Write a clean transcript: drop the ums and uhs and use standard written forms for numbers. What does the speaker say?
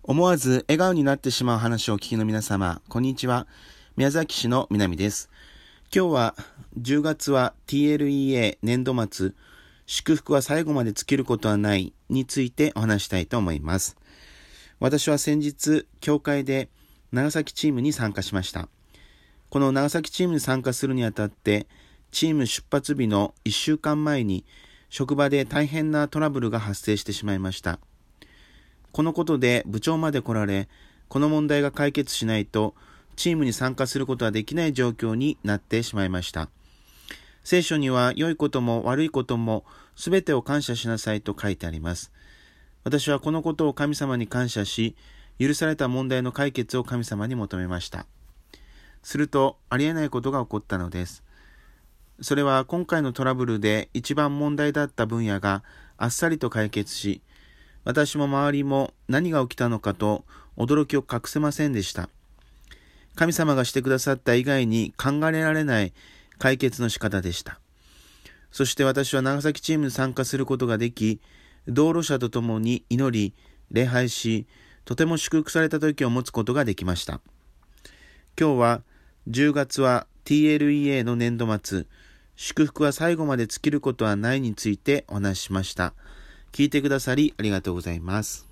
思わず笑顔になってしまう話をお聞きの皆様、こんにちは。宮崎市の南です。今日は10月は TLEA 年度末、祝福は最後まで尽きることはないについてお話したいと思います。私は先日、教会で長崎チームに参加しました。この長崎チームに参加するにあたって、チーム出発日の1週間前に職場で大変なトラブルが発生してしまいました。このことで部長まで来られ、この問題が解決しないとチームに参加することはできない状況になってしまいました。聖書には良いことも悪いこともすべてを感謝しなさいと書いてあります。私はこのことを神様に感謝し、許された問題の解決を神様に求めました。するとありえないことが起こったのです。それは今回のトラブルで一番問題だった分野があっさりと解決し、私も周りも何が起きたのかと驚きを隠せませんでした。神様がしてくださった以外に考えられない解決の仕方でした。そして私は長崎チームに参加することができ、同路者と共に祈り、礼拝し、とても祝福された時を持つことができました。今日は10月は TLEA の年度末、祝福は最後まで尽きることはないについてお話ししました。聞いてくださりありがとうございます。